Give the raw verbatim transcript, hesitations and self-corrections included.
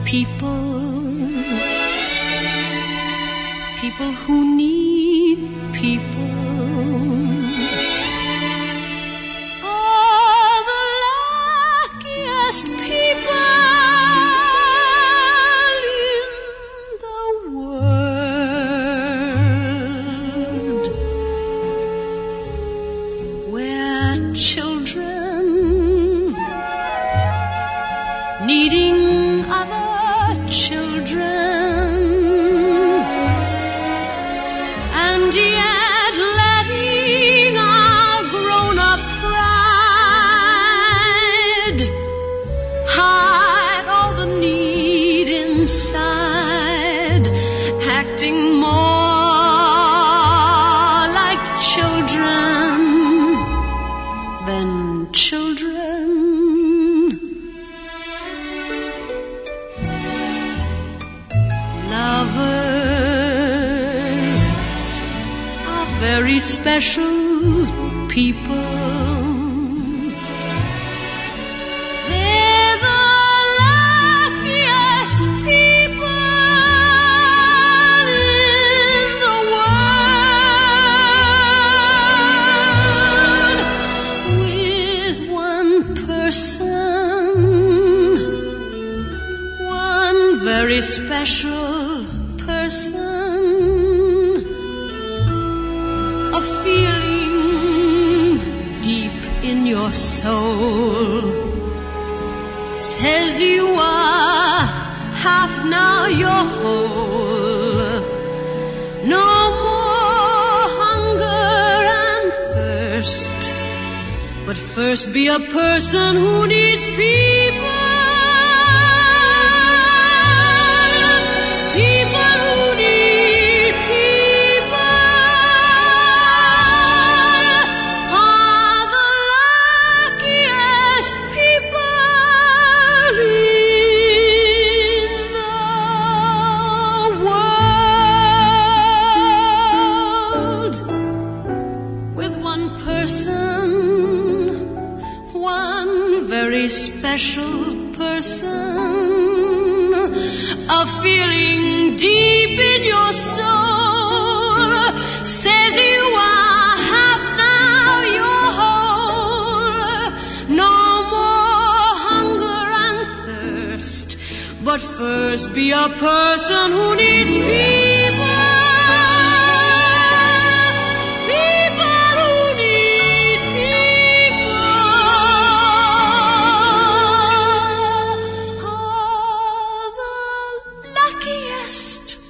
people, people who need people, are the luckiest people in the world, where children needing other children, and yet letting our grown-up pride hide all the need inside, acting more like children than children. Lovers are very special people. They're the luckiest people in the world. With one person, one very special person, a feeling deep in your soul says you are half, now you're whole. No more hunger and thirst, but first be a person who needs people. Special person, a feeling deep in your soul says you are half, now you're whole. No more hunger and thirst, but first be a person who needs people. Luckiest